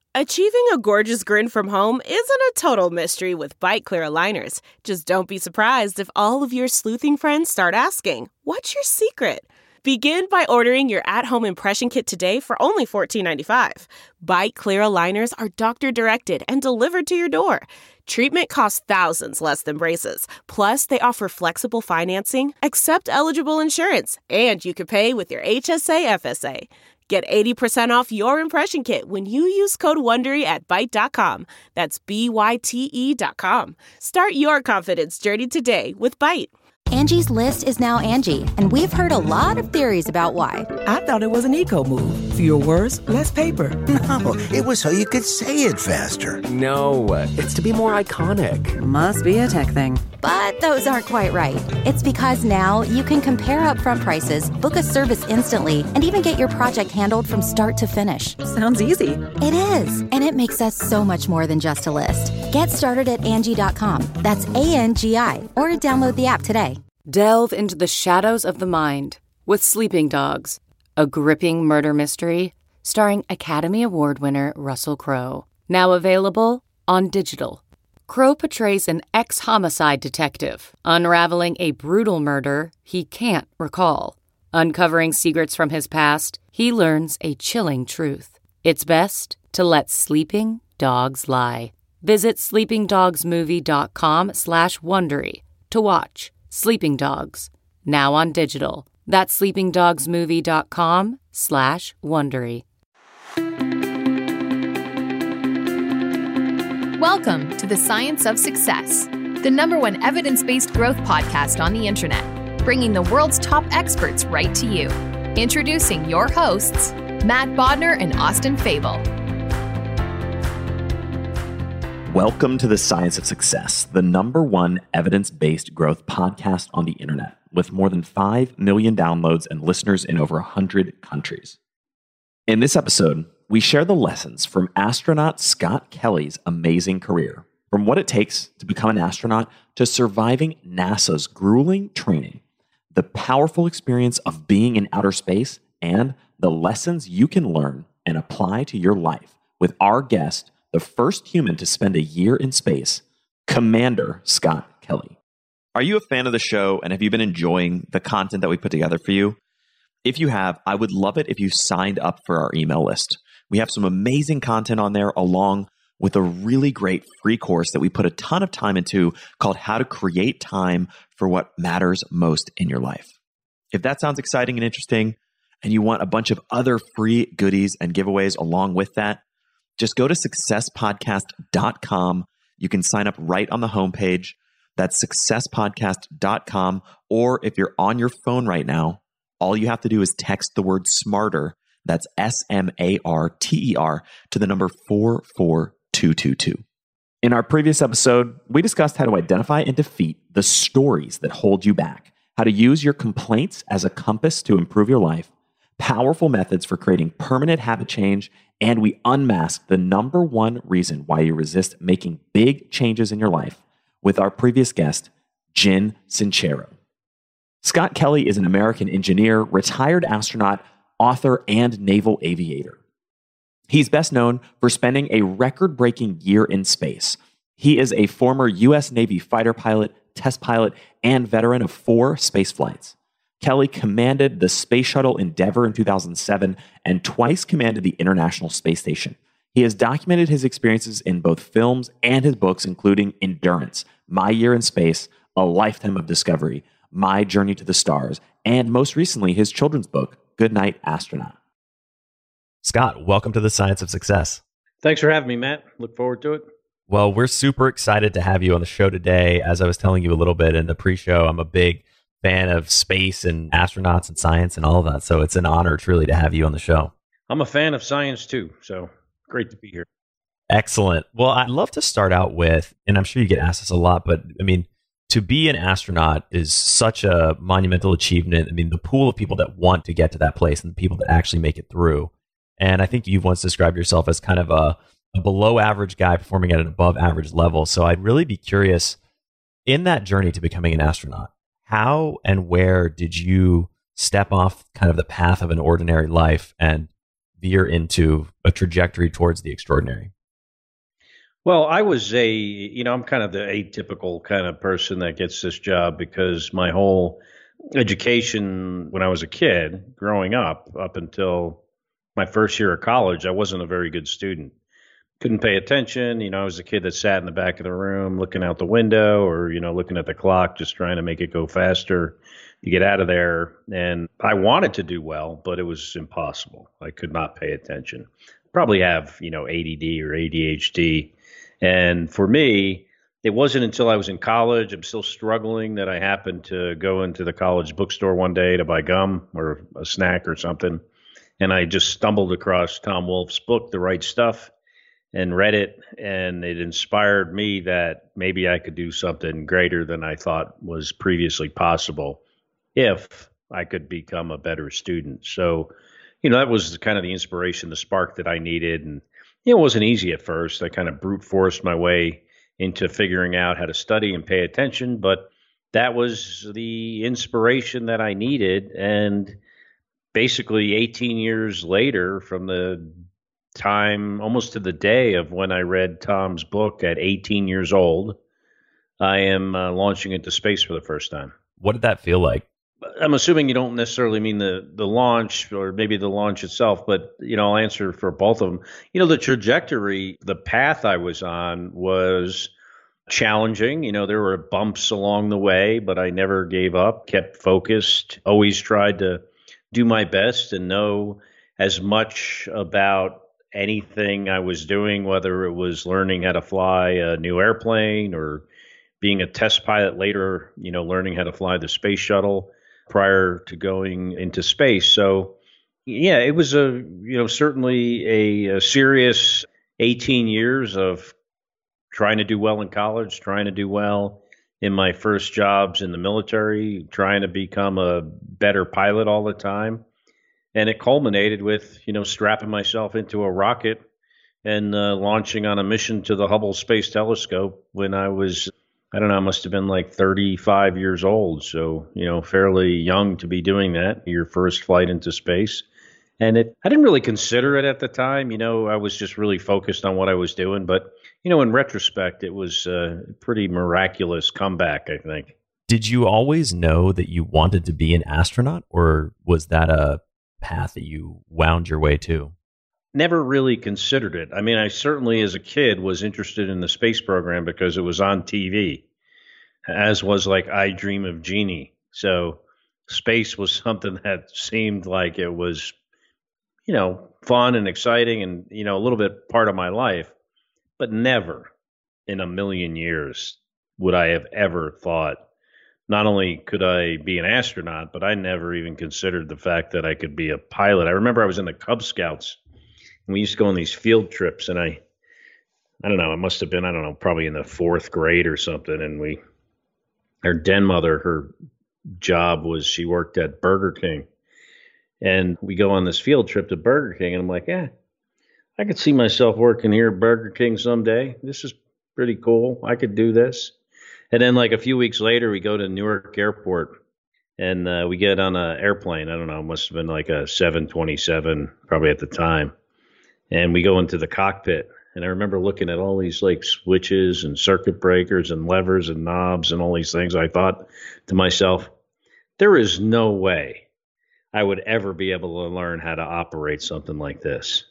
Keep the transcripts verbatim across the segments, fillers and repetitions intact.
Achieving a gorgeous grin from home isn't a total mystery with Byte Clear aligners. Just don't be surprised if all of your sleuthing friends start asking, "What's your secret?" Begin by ordering your at-home impression kit today for only fourteen ninety-five. Byte Clear aligners are doctor-directed and delivered to your door. Treatment costs thousands less than braces. Plus, they offer flexible financing, accept eligible insurance, and you can pay with your H S A F S A. Get eighty percent off your impression kit when you use code WONDERY at byte dot com. That's B Y T E dot com. Start your confidence journey today with Byte. Angie's List is now Angie, and we've heard a lot of theories about why. I thought it was an eco move. Fewer words, less paper. No, it was so you could say it faster. No, it's to be more iconic. Must be a tech thing. But those aren't quite right. It's because now you can compare upfront prices, book a service instantly, and even get your project handled from start to finish. Sounds easy. It is, and it makes us so much more than just a list. Get started at Angie dot com. That's A N G I, or download the app today. Delve into the shadows of the mind with Sleeping Dogs, a gripping murder mystery starring Academy Award winner Russell Crowe. Now available on digital. Crowe portrays an ex-homicide detective unraveling a brutal murder he can't recall. Uncovering secrets from his past, he learns a chilling truth. It's best to let sleeping dogs lie. Visit sleepingdogsmovie.com slash Wondery to watch Sleeping Dogs, now on digital. That's sleepingdogsmovie.com slash Wondery. Welcome to the Science of Success, the number one evidence-based growth podcast on the internet, bringing the world's top experts right to you. Introducing your hosts, Matt Bodner and Austin Fable. Welcome to the Science of Success, the number one evidence-based growth podcast on the internet, with more than five million downloads and listeners in over one hundred countries. In this episode, we share the lessons from astronaut Scott Kelly's amazing career, from what it takes to become an astronaut to surviving NASA's grueling training, the powerful experience of being in outer space, and the lessons you can learn and apply to your life with our guest, the first human to spend a year in space, Commander Scott Kelly. Are you a fan of the show, and have you been enjoying the content that we put together for you? If you have, I would love it if you signed up for our email list. We have some amazing content on there, along with a really great free course that we put a ton of time into called How to Create Time for What Matters Most in Your Life. If that sounds exciting and interesting, and you want a bunch of other free goodies and giveaways along with that, just go to success podcast dot com. You can sign up right on the homepage. That's success podcast dot com. Or if you're on your phone right now, all you have to do is text the word SMARTER, that's S M A R T E R, to the number four four two two two. In our previous episode, we discussed how to identify and defeat the stories that hold you back, how to use your complaints as a compass to improve your life, powerful methods for creating permanent habit change, and we unmask the number one reason why you resist making big changes in your life with our previous guest, Jen Sincero. Scott Kelly is an American engineer, retired astronaut, author, and naval aviator. He's best known for spending a record-breaking year in space. He is a former U S Navy fighter pilot, test pilot, and veteran of four space flights. Kelly commanded the Space Shuttle Endeavour in two thousand seven and twice commanded the International Space Station. He has documented his experiences in both films and his books, including Endurance, My Year in Space, A Lifetime of Discovery, My Journey to the Stars, and most recently, his children's book, Goodnight Astronaut. Scott, welcome to the Science of Success. Thanks for having me, Matt. Look forward to it. Well, we're super excited to have you on the show today. As I was telling you a little bit in the pre-show, I'm a big fan of space and astronauts and science and all of that. So it's an honor truly to have you on the show. I'm a fan of science too. So great to be here. Excellent. Well, I'd love to start out with, and I'm sure you get asked this a lot, but I mean, to be an astronaut is such a monumental achievement. I mean, the pool of people that want to get to that place and the people that actually make it through. And I think you've once described yourself as kind of a, a below average guy performing at an above average level. So I'd really be curious, in that journey to becoming an astronaut, how and where did you step off kind of the path of an ordinary life and veer into a trajectory towards the extraordinary? Well, I was a, you know, I'm kind of the atypical kind of person that gets this job because my whole education when I was a kid, growing up, up until my first year of college, I wasn't a very good student. Couldn't pay attention. You know, I was a kid that sat in the back of the room looking out the window or, you know, looking at the clock, just trying to make it go faster to get out of there. And I wanted to do well, but it was impossible. I could not pay attention. Probably have, you know, A D D or A D H D. And for me, it wasn't until I was in college, I'm still struggling, that I happened to go into the college bookstore one day to buy gum or a snack or something. And I just stumbled across Tom Wolfe's book, The Right Stuff, and read it. And it inspired me that maybe I could do something greater than I thought was previously possible if I could become a better student. So, you know, that was kind of the inspiration, the spark that I needed. And it wasn't easy at first. I kind of brute forced my way into figuring out how to study and pay attention, but that was the inspiration that I needed. And basically eighteen years later, from the time, almost to the day of when I read Tom's book at eighteen years old, I am uh, launching into space for the first time. What did that feel like? I'm assuming you don't necessarily mean the, the launch or maybe the launch itself, but, you know, I'll answer for both of them. You know, the trajectory, the path I was on was challenging. You know, there were bumps along the way, but I never gave up, kept focused, always tried to do my best and know as much about anything I was doing, whether it was learning how to fly a new airplane or being a test pilot later, you know, learning how to fly the space shuttle prior to going into space. So, yeah, it was a, you know, certainly a, a serious eighteen years of trying to do well in college, trying to do well in my first jobs in the military, trying to become a better pilot all the time. And it culminated with, you know, strapping myself into a rocket and uh, launching on a mission to the Hubble Space Telescope when I was, I don't know, I must have been like thirty-five years old. So, you know, fairly young to be doing that, your first flight into space. And it, I didn't really consider it at the time. You know, I was just really focused on what I was doing. But, you know, in retrospect, it was a pretty miraculous comeback, I think. Did you always know that you wanted to be an astronaut, or was that a path that you wound your way to? Never really considered it. I mean, I certainly as a kid was interested in the space program because it was on T V, as was like I Dream of Jeannie. So space was something that seemed like it was, you know, fun and exciting and, you know, a little bit part of my life, but never in a million years would I have ever thought, not only could I be an astronaut, but I never even considered the fact that I could be a pilot. I remember I was in the Cub Scouts. We used to go on these field trips, and I, I don't know, it must have been, I don't know, probably in the fourth grade or something. And we, our den mother, her job was she worked at Burger King. And we go on this field trip to Burger King, and I'm like, yeah, I could see myself working here at Burger King someday. This is pretty cool. I could do this. And then like a few weeks later, we go to Newark Airport, and uh, we get on an airplane. I don't know, it must have been like a seven twenty-seven probably at the time. And we go into the cockpit, and I remember looking at all these like switches and circuit breakers and levers and knobs and all these things. I thought to myself, there is no way I would ever be able to learn how to operate something like this.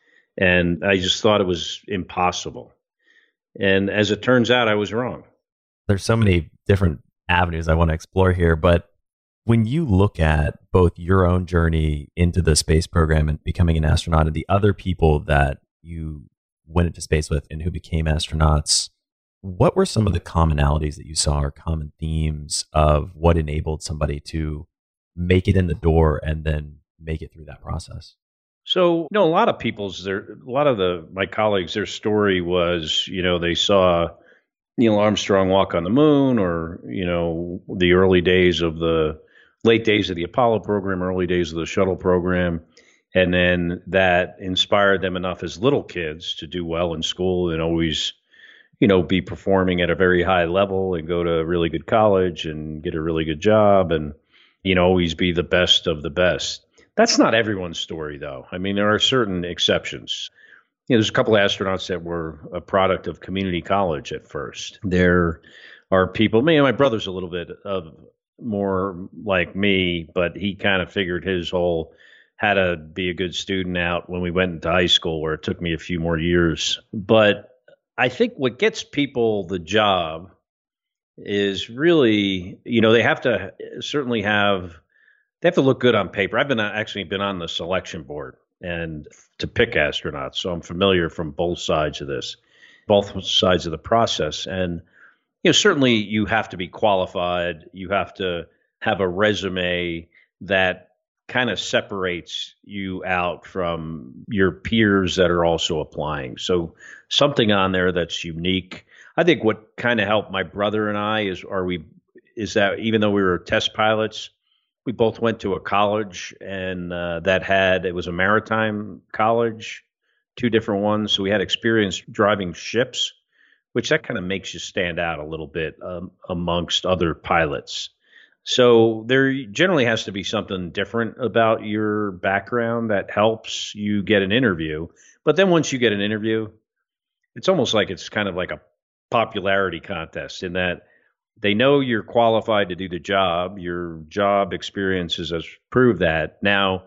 And I just thought it was impossible. And as it turns out, I was wrong. There's so many different avenues I want to explore here, but when you look at both your own journey into the space program and becoming an astronaut and the other people that you went into space with and who became astronauts, what were some of the commonalities that you saw or common themes of what enabled somebody to make it in the door and then make it through that process? So, you know, a lot of people's, their, a lot of the my colleagues, their story was, you know, they saw Neil Armstrong walk on the moon, or, you know, the early days of the late days of the Apollo program, early days of the shuttle program. And then that inspired them enough as little kids to do well in school and always, you know, be performing at a very high level and go to a really good college and get a really good job and, you know, always be the best of the best. That's not everyone's story, though. I mean, there are certain exceptions. You know, there's a couple of astronauts that were a product of community college at first. There are people, me and my brother's a little bit of more like me, but he kind of figured his whole how to be a good student out when we went into high school, where it took me a few more years. But I think what gets people the job is really, you know, they have to certainly have, they have to look good on paper. I've been actually been on the selection board and to pick astronauts, so I'm familiar from both sides of this, both sides of the process. And you know, certainly you have to be qualified. You have to have a resume that kind of separates you out from your peers that are also applying. So something on there that's unique. I think what kind of helped my brother and I is, are we, is that even though we were test pilots, we both went to a college and uh, that had, it was a maritime college, two different ones. So we had experience driving ships, which that kind of makes you stand out a little bit um, amongst other pilots. So there generally has to be something different about your background that helps you get an interview. But then once you get an interview, it's almost like it's kind of like a popularity contest in that they know you're qualified to do the job. Your job experiences has proved that. Now,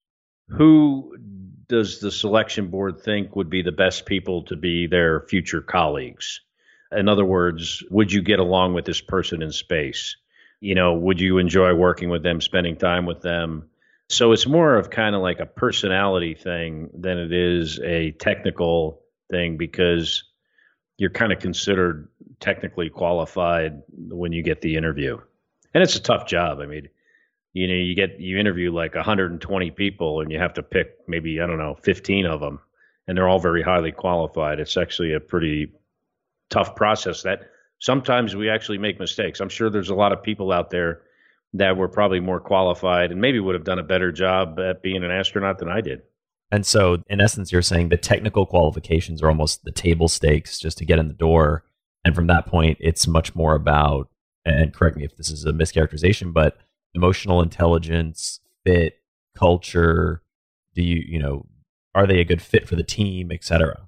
who does the selection board think would be the best people to be their future colleagues? In other words, would you get along with this person in space? You know, would you enjoy working with them, spending time with them? So it's more of kind of like a personality thing than it is a technical thing, because you're kind of considered technically qualified when you get the interview. And it's a tough job. I mean, you know, you get, you interview like one hundred twenty people and you have to pick maybe, I don't know, fifteen of them, and they're all very highly qualified. It's actually a pretty tough process that sometimes we actually make mistakes. I'm sure there's a lot of people out there that were probably more qualified and maybe would have done a better job at being an astronaut than I did. And so, in essence, you're saying the technical qualifications are almost the table stakes just to get in the door. And from that point, it's much more about, and correct me if this is a mischaracterization, but emotional intelligence, fit, culture. Do you, you know, are they a good fit for the team, et cetera?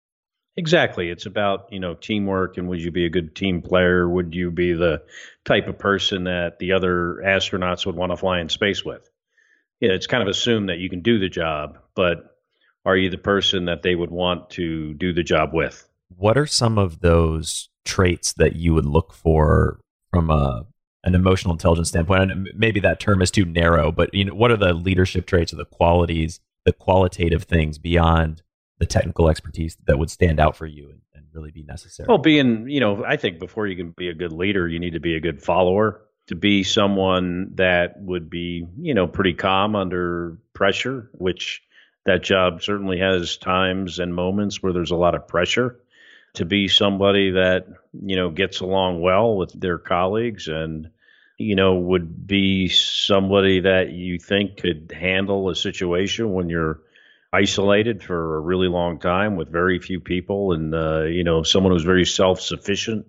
Exactly. It's about, you know, teamwork, and would you be a good team player? Would you be the type of person that the other astronauts would want to fly in space with? Yeah, it's kind of assumed that you can do the job, but are you the person that they would want to do the job with? What are some of those traits that you would look for from a an emotional intelligence standpoint? And maybe that term is too narrow, but you know, what are the leadership traits or the qualities, the qualitative things beyond the technical expertise that would stand out for you and, and really be necessary? Well, being, you know, I think before you can be a good leader, you need to be a good follower. To be someone that would be, you know, pretty calm under pressure, which that job certainly has times and moments where there's a lot of pressure. To be somebody that, you know, gets along well with their colleagues and, you know, would be somebody that you think could handle a situation when you're isolated for a really long time with very few people, and, uh, you know, someone who's very self-sufficient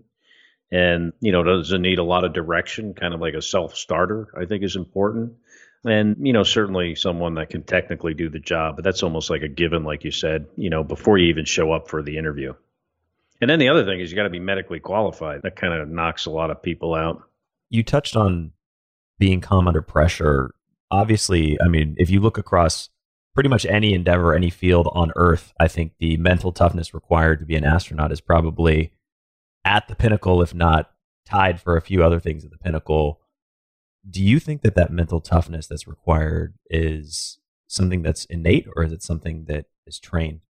and, you know, doesn't need a lot of direction, kind of like a self-starter, I think is important. And, you know, certainly someone that can technically do the job, but that's almost like a given, like you said, you know, before you even show up for the interview. And then the other thing is you got to be medically qualified. That kind of knocks a lot of people out. You touched on being calm under pressure. Obviously, I mean, if you look across pretty much any endeavor, any field on Earth, I think the mental toughness required to be an astronaut is probably at the pinnacle, if not tied for a few other things at the pinnacle. Do you think that that mental toughness that's required is something that's innate, or is it something that is trained?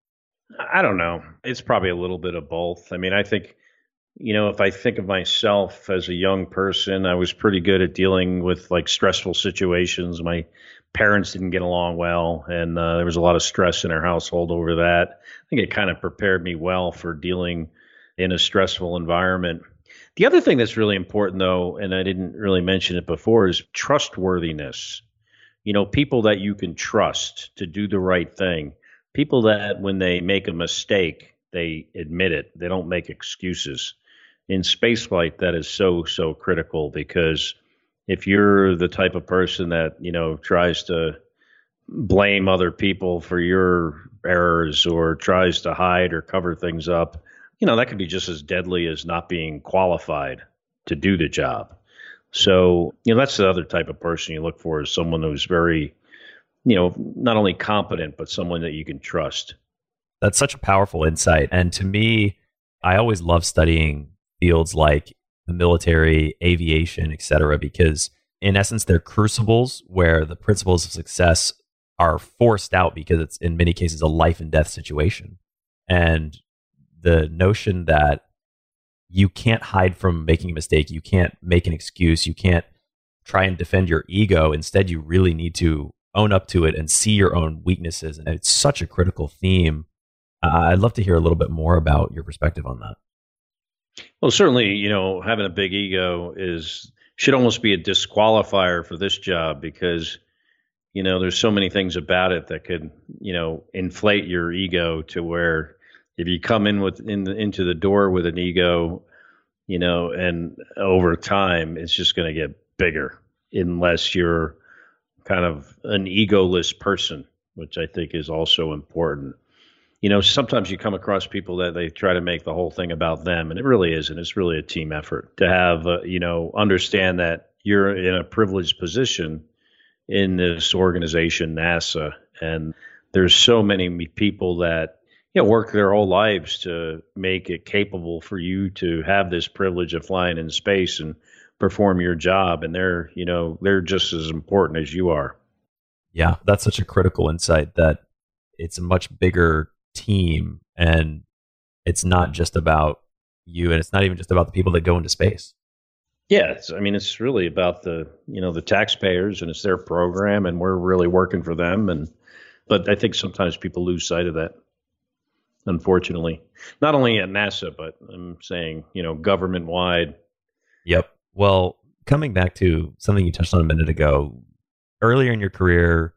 I don't know. It's probably a little bit of both. I mean, I think, you know, if I think of myself as a young person, I was pretty good at dealing with like stressful situations. My parents didn't get along well, and uh, there was a lot of stress in our household over that. I think it kind of prepared me well for dealing in a stressful environment. The other thing that's really important, though, and I didn't really mention it before, is trustworthiness. You know, people that you can trust to do the right thing. People that when they make a mistake, they admit it. They don't make excuses. In spaceflight, that is so, so critical, because if you're the type of person that, you know, tries to blame other people for your errors or tries to hide or cover things up, you know, that could be just as deadly as not being qualified to do the job. So, you know, that's the other type of person you look for, is someone who's very, you know, not only competent, but someone that you can trust. That's such a powerful insight. And to me, I always love studying fields like the military, aviation, et cetera, because in essence, they're crucibles where the principles of success are forced out because it's in many cases a life and death situation. And the notion that you can't hide from making a mistake, you can't make an excuse, you can't try and defend your ego. Instead, you really need to own up to it and see your own weaknesses. And it's such a critical theme. Uh, I'd love to hear a little bit more about your perspective on that. Well, certainly, you know, having a big ego is should almost be a disqualifier for this job, because, you know, there's so many things about it that could, you know, inflate your ego to where if you come in with in the, into the door with an ego, you know, and over time, it's just going to get bigger unless you're kind of an egoless person, which I think is also important. You know, sometimes you come across people that they try to make the whole thing about them, and it really isn't. It's really a team effort to have, uh, you know, understand that you're in a privileged position in this organization, NASA, and there's so many people that, you know, work their whole lives to make it capable for you to have this privilege of flying in space and perform your job. And they're, you know, they're just as important as you are. Yeah, that's such a critical insight, that it's a much bigger team and it's not just about you, and it's not even just about the people that go into space. Yeah, it's, I mean, it's really about the, you know, the taxpayers, and it's their program, and we're really working for them. And but I think sometimes people lose sight of that, unfortunately, not only at NASA, but I'm saying, you know, government wide. Yep. Well, coming back to something you touched on a minute ago, earlier in your career,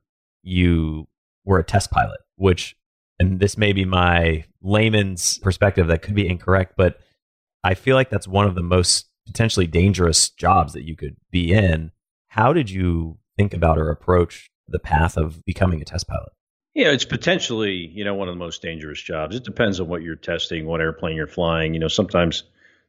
you were a test pilot, which, and this may be my layman's perspective that could be incorrect, but I feel like that's one of the most potentially dangerous jobs that you could be in. How did you think about or approach the path of becoming a test pilot? Yeah, it's potentially, you know, one of the most dangerous jobs. It depends on what you're testing, what airplane you're flying. You know, sometimes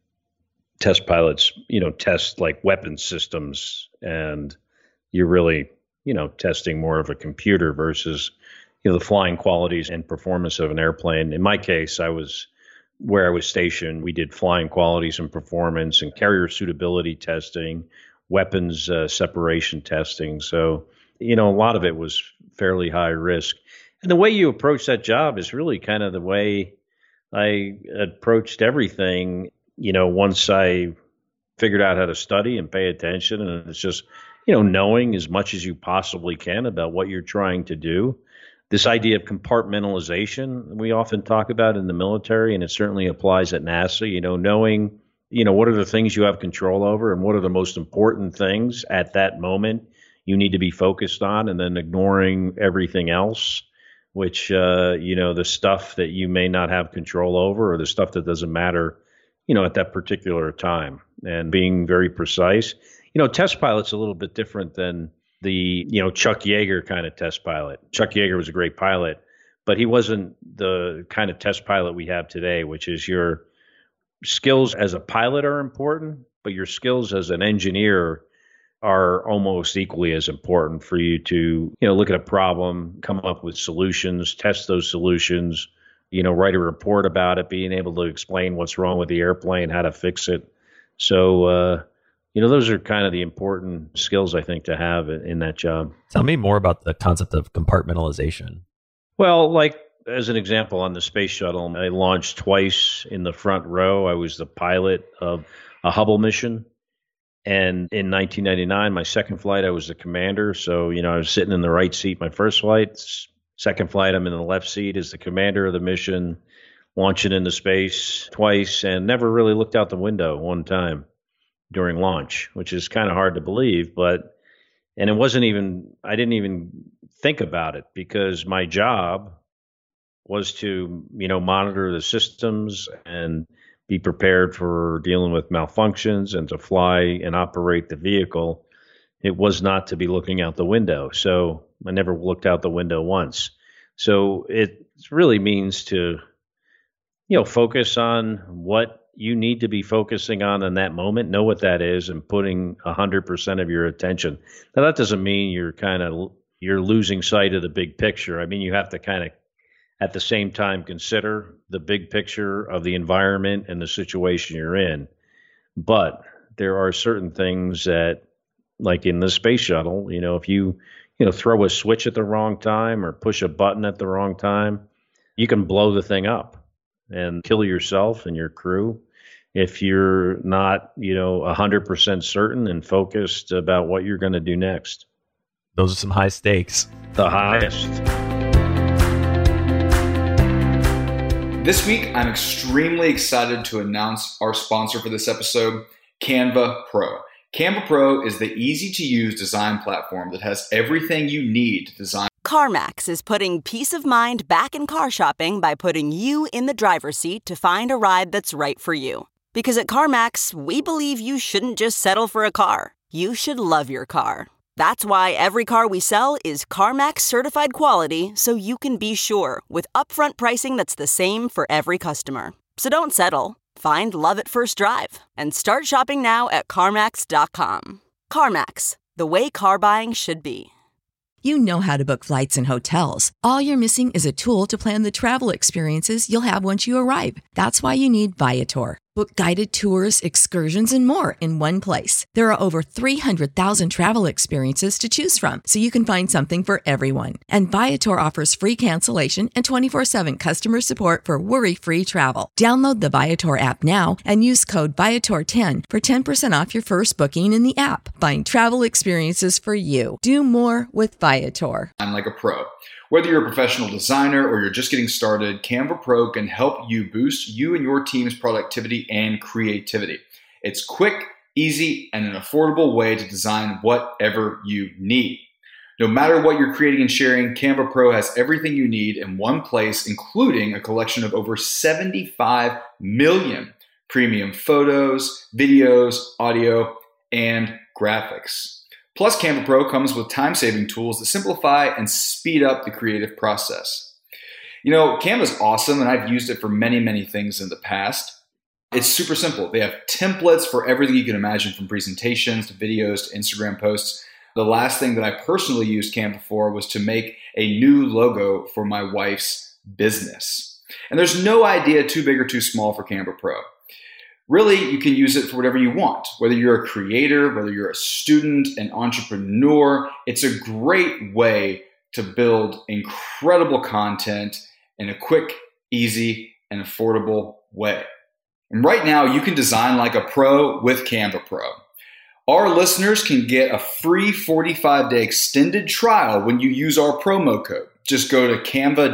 test pilots, you know, test like weapon systems, and you're really, you know, testing more of a computer versus, you know, the flying qualities and performance of an airplane. In my case, I was where I was stationed. We did flying qualities and performance and carrier suitability testing, weapons uh, separation testing. So, you know, a lot of it was fairly high risk. And the way you approach that job is really kind of the way I approached everything, you know, once I figured out how to study and pay attention. And it's just, you know, knowing as much as you possibly can about what you're trying to do. This idea of compartmentalization we often talk about in the military, and it certainly applies at NASA, you know, knowing, you know, what are the things you have control over and what are the most important things at that moment you need to be focused on, and then ignoring everything else, which, uh, you know, the stuff that you may not have control over or the stuff that doesn't matter, you know, at that particular time, and being very precise. You know, test pilot's a little bit different than the, you know, Chuck Yeager kind of test pilot. Chuck Yeager was a great pilot, but he wasn't the kind of test pilot we have today, which is your skills as a pilot are important, but your skills as an engineer are almost equally as important for you to, you know, look at a problem, come up with solutions, test those solutions, you know, write a report about it, being able to explain what's wrong with the airplane, how to fix it. So, uh, you know, those are kind of the important skills, I think, to have in that job. Tell me more about the concept of compartmentalization. Well, like, as an example, on the space shuttle, I launched twice in the front row. I was the pilot of a Hubble mission. And in nineteen ninety-nine, my second flight, I was the commander. So, you know, I was sitting in the right seat my first flight. Second flight, I'm in the left seat as the commander of the mission, launching into space twice, and never really looked out the window one time during launch, which is kind of hard to believe. But, and it wasn't even, I didn't even think about it, because my job was to, you know, monitor the systems and be prepared for dealing with malfunctions and to fly and operate the vehicle. It was not to be looking out the window. So, I never looked out the window once. So it really means to, you know, focus on what you need to be focusing on in that moment, know what that is, and putting one hundred percent of your attention. Now, that doesn't mean you're kind of, you're losing sight of the big picture. I mean, you have to kind of, at the same time, consider the big picture of the environment and the situation you're in. But there are certain things that, like in the space shuttle, you know, if you, you know, throw a switch at the wrong time or push a button at the wrong time, you can blow the thing up and kill yourself and your crew if you're not, you know, one hundred percent certain and focused about what you're going to do next. Those are some high stakes. The highest. This week, I'm extremely excited to announce our sponsor for this episode, Canva Pro. Canva Pro is the easy-to-use design platform that has everything you need to design. CarMax is putting peace of mind back in car shopping by putting you in the driver's seat to find a ride that's right for you. Because at CarMax, we believe you shouldn't just settle for a car. You should love your car. That's why every car we sell is CarMax certified quality, so you can be sure with upfront pricing that's the same for every customer. So don't settle. Find love at first drive and start shopping now at CarMax dot com. CarMax, the way car buying should be. You know how to book flights and hotels. All you're missing is a tool to plan the travel experiences you'll have once you arrive. That's why you need Viator. Book guided tours, excursions, and more in one place. There are over three hundred thousand travel experiences to choose from, so you can find something for everyone. And Viator offers free cancellation and twenty-four seven customer support for worry-free travel. Download the Viator app now and use code Viator ten for ten percent off your first booking in the app. Find travel experiences for you. Do more with Viator. I'm like a pro. Whether you're a professional designer or you're just getting started, Canva Pro can help you boost you and your team's productivity and creativity. It's quick, easy, and an affordable way to design whatever you need. No matter what you're creating and sharing, Canva Pro has everything you need in one place, including a collection of over seventy-five million premium photos, videos, audio, and graphics. Plus, Canva Pro comes with time-saving tools that simplify and speed up the creative process. You know, Canva's awesome, and I've used it for many, many things in the past. It's super simple. They have templates for everything you can imagine, from presentations to videos to Instagram posts. The last thing that I personally used Canva for was to make a new logo for my wife's business. And there's no idea too big or too small for Canva Pro. Really, you can use it for whatever you want. Whether you're a creator, whether you're a student, an entrepreneur, it's a great way to build incredible content in a quick, easy, and affordable way. And right now, you can design like a pro with Canva Pro. Our listeners can get a free forty-five day extended trial when you use our promo code. Just go to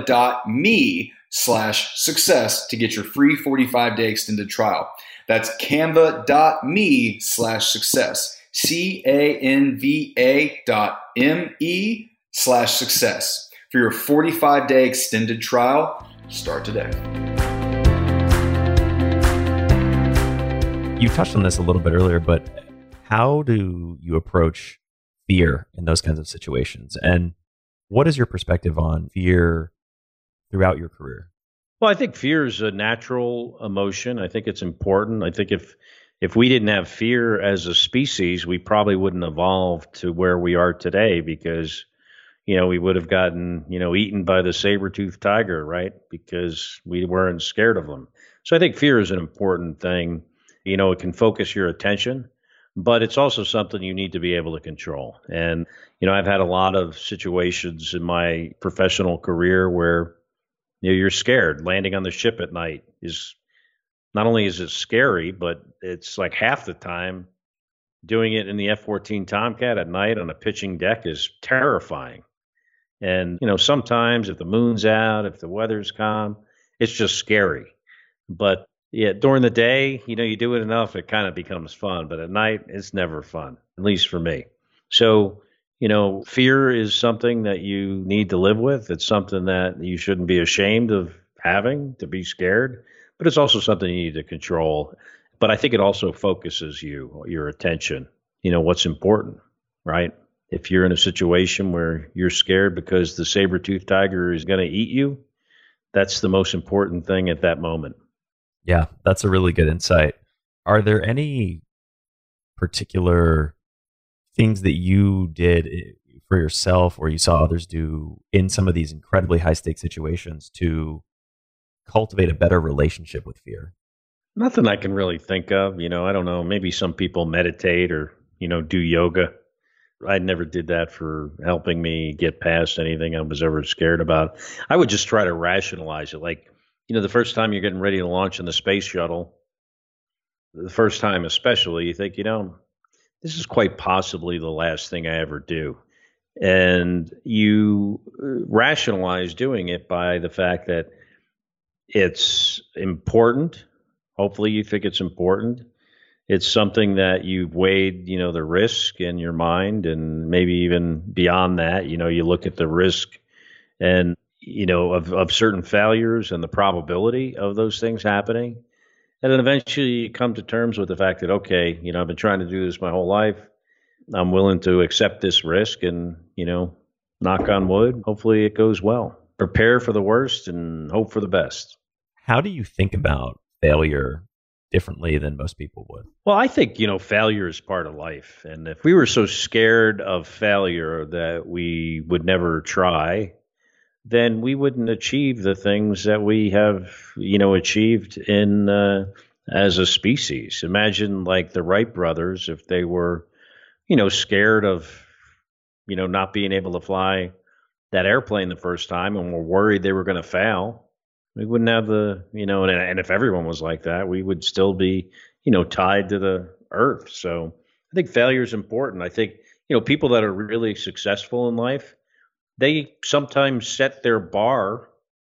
canva.me slash success to get your free forty-five day extended trial. That's canva.me slash success. C-A-N-V-A dot M-E slash success. For your forty-five day extended trial, start today. You touched on this a little bit earlier, but how do you approach fear in those kinds of situations? And what is your perspective on fear throughout your career? Well, I think fear is a natural emotion. I think it's important. I think if if we didn't have fear as a species, we probably wouldn't evolve to where we are today, because, you know, we would have gotten, you know, eaten by the saber-toothed tiger, right? Because we weren't scared of them. So I think fear is an important thing. You know, it can focus your attention, but it's also something you need to be able to control. And, you know, I've had a lot of situations in my professional career where, you know, you're scared. Landing on the ship at night is not only is it scary, but it's like half the time doing it in the F fourteen Tomcat at night on a pitching deck is terrifying. And, you know, sometimes if the moon's out, if the weather's calm, it's just scary. But yeah, during the day, you know, you do it enough, it kind of becomes fun. But at night, it's never fun, at least for me. So, you know, fear is something that you need to live with. It's something that you shouldn't be ashamed of having, to be scared, but it's also something you need to control. But I think it also focuses you, your attention, you know, what's important, right? If you're in a situation where you're scared because the saber-toothed tiger is going to eat you, that's the most important thing at that moment. Yeah, that's a really good insight. Are there any particular things that you did for yourself or you saw others do in some of these incredibly high-stakes situations to cultivate a better relationship with fear? Nothing I can really think of. You know, I don't know. Maybe some people meditate or, you know, do yoga. I never did that for helping me get past anything I was ever scared about. I would just try to rationalize it. Like, you know, the first time you're getting ready to launch in the space shuttle, the first time especially, you think, you know, this is quite possibly the last thing I ever do. And you rationalize doing it by the fact that it's important. Hopefully you think it's important. It's something that you've weighed, you know, the risk in your mind, and maybe even beyond that, you know, you look at the risk and, you know, of, of certain failures and the probability of those things happening. And then eventually you come to terms with the fact that, okay, you know, I've been trying to do this my whole life. I'm willing to accept this risk and, you know, knock on wood, hopefully it goes well. Prepare for the worst and hope for the best. How do you think about failure differently than most people would? Well, I think, you know, failure is part of life. And if we were so scared of failure that we would never try, then we wouldn't achieve the things that we have, you know, achieved in uh, as a species. Imagine like the Wright brothers, if they were, you know, scared of, you know, not being able to fly that airplane the first time and were worried they were going to fail. We wouldn't have the, you know, and, and if everyone was like that, we would still be, you know, tied to the earth. So I think failure is important. I think, you know, people that are really successful in life, they sometimes set their bar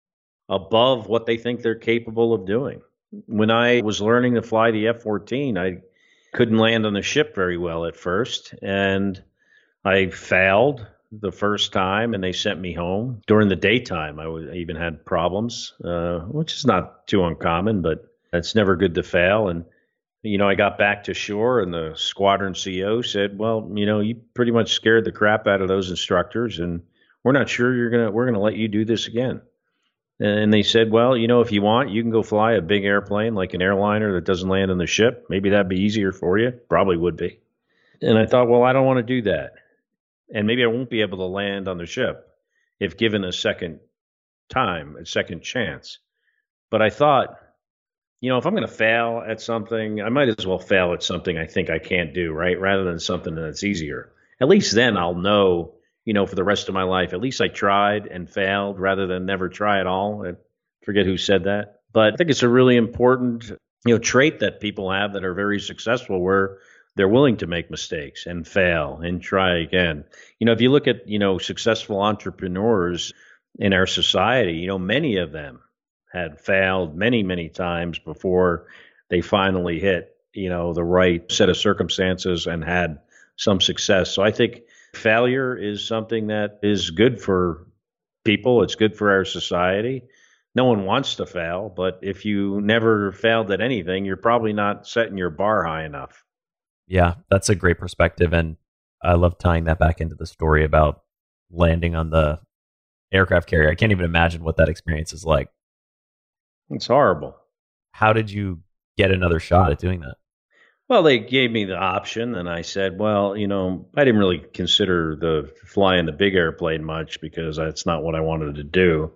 above what they think they're capable of doing. When I was learning to fly the F fourteen, I couldn't land on the ship very well at first, and I failed the first time, and they sent me home. During the daytime, I, w- I even had problems, uh, which is not too uncommon, but it's never good to fail. And, you know, I got back to shore, and the squadron C O said, well, you know, you pretty much scared the crap out of those instructors, and we're not sure you're going to, we're going to let you do this again. And they said, well, you know, if you want, you can go fly a big airplane like an airliner that doesn't land on the ship. Maybe that'd be easier for you. Probably would be. And I thought, well, I don't want to do that. And maybe I won't be able to land on the ship if given a second time, a second chance. But I thought, you know, if I'm going to fail at something, I might as well fail at something I think I can't do, right? Rather than something that's easier. At least then I'll know, you know, for the rest of my life, at least I tried and failed rather than never try at all. I forget who said that. But I think it's a really important, you know, trait that people have that are very successful, where they're willing to make mistakes and fail and try again. You know, if you look at, you know, successful entrepreneurs in our society, you know, many of them had failed many, many times before they finally hit, you know, the right set of circumstances and had some success. So I think failure is something that is good for people. It's good for our society. No one wants to fail, but if you never failed at anything, you're probably not setting your bar high enough. Yeah, that's a great perspective. And I love tying that back into the story about landing on the aircraft carrier. I can't even imagine what that experience is like. It's horrible. How did you get another shot at doing that? Well, they gave me the option, and I said, well, you know, I didn't really consider the flying the big airplane much because that's not what I wanted to do.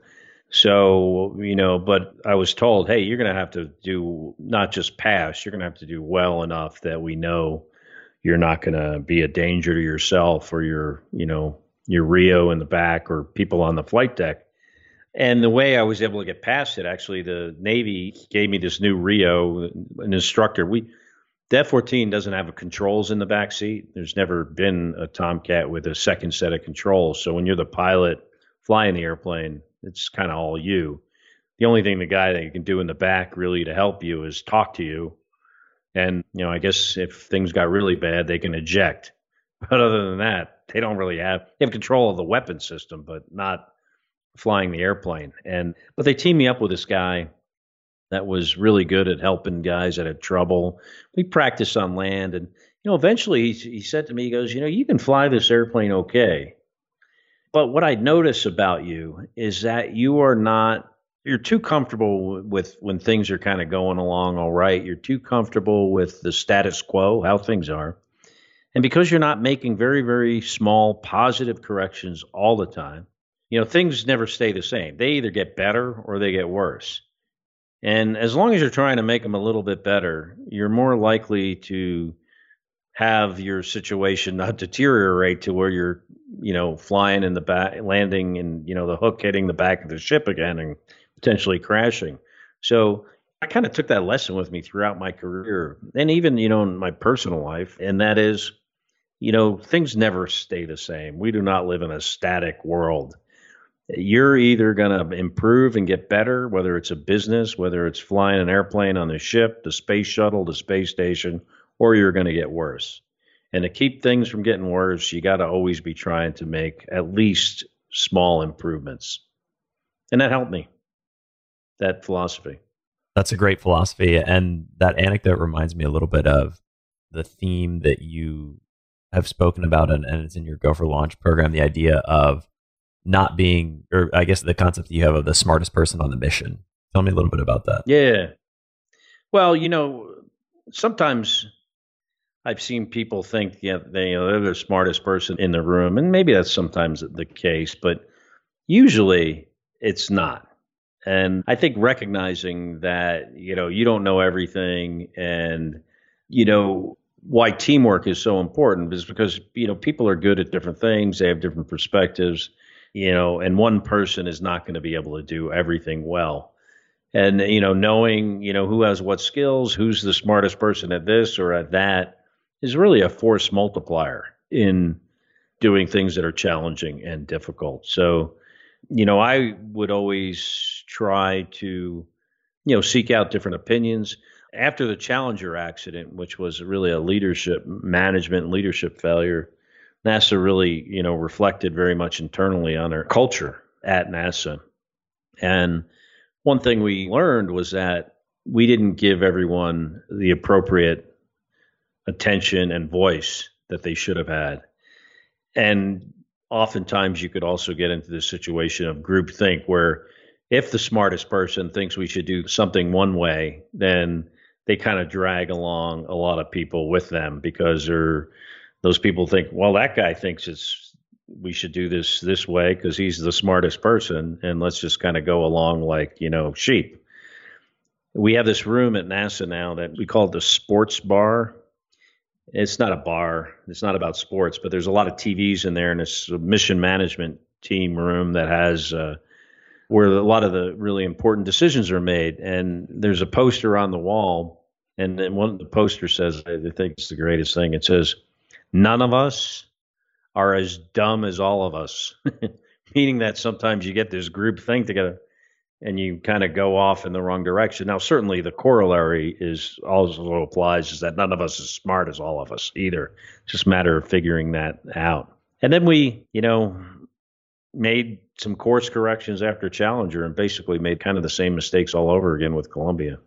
So, you know, but I was told, hey, you're going to have to do not just pass, you're going to have to do well enough that we know you're not going to be a danger to yourself or your, you know, your R I O in the back or people on the flight deck. And the way I was able to get past it, actually, the Navy gave me this new R I O, an instructor. We The F fourteen doesn't have a controls in the back seat. There's never been a Tomcat with a second set of controls. So when you're the pilot flying the airplane, it's kind of all you. The only thing the guy that you can do in the back really to help you is talk to you. And, you know, I guess if things got really bad, they can eject. But other than that, they don't really have, they have control of the weapon system, but not flying the airplane. And, but they teamed me up with this guy that was really good at helping guys that had trouble. We practiced on land, and You know, eventually he, he said to me, he goes, you know, you can fly this airplane okay. But what I notice about you is that you are not, you're too comfortable with when things are kind of going along all right. You're too comfortable with the status quo, how things are. And because you're not making very, very small positive corrections all the time, you know, things never stay the same. They either get better or they get worse. And as long as you're trying to make them a little bit better, you're more likely to have your situation not deteriorate to where you're, you know, flying in the back, landing and, you know, the hook hitting the back of the ship again and potentially crashing. So I kind of took that lesson with me throughout my career and even, you know, in my personal life. And that is, you know, things never stay the same. We do not live in a static world. You're either going to improve and get better, whether it's a business, whether it's flying an airplane on the ship, the space shuttle, the space station, or you're going to get worse. And to keep things from getting worse, you got to always be trying to make at least small improvements. And that helped me, that philosophy. That's a great philosophy. And that anecdote reminds me a little bit of the theme that you have spoken about, and, and it's in your Go for Launch program, the idea of not being, or I guess the concept that you have of the smartest person on the mission. Tell me a little bit about that. Yeah. Well, you know, sometimes I've seen people think, yeah, they, you know, they're the smartest person in the room, and maybe that's sometimes the case, but usually it's not. And I think recognizing that, you know, you don't know everything, and, you know, why teamwork is so important is because, you know, people are good at different things. They have different perspectives, you know, and one person is not going to be able to do everything well. And, you know, knowing, you know, who has what skills, who's the smartest person at this or at that is really a force multiplier in doing things that are challenging and difficult. So, you know, I would always try to, you know, seek out different opinions. After the Challenger accident, which was really a leadership, management and leadership failure, NASA really, you know, reflected very much internally on our culture at NASA. And one thing we learned was that we didn't give everyone the appropriate attention and voice that they should have had. And oftentimes you could also get into the situation of groupthink, where if the smartest person thinks we should do something one way, then they kind of drag along a lot of people with them, because they're, those people think, well, that guy thinks it's, we should do this this way because he's the smartest person, and let's just kind of go along like, you know, sheep. We have this room at NASA now that we call it the sports bar. It's not a bar. It's not about sports, but there's a lot of T Vs in there, and it's a mission management team room that has uh, where a lot of the really important decisions are made. And there's a poster on the wall, and then one of the posters says, I think it's the greatest thing. It says, "None of us are as dumb as all of us," meaning that sometimes you get this group thing together and you kind of go off in the wrong direction. Now, certainly the corollary is also applies is that none of us is smart as all of us either. It's just a matter of figuring that out. And then we, you know, made some course corrections after Challenger and basically made kind of the same mistakes all over again with Columbia.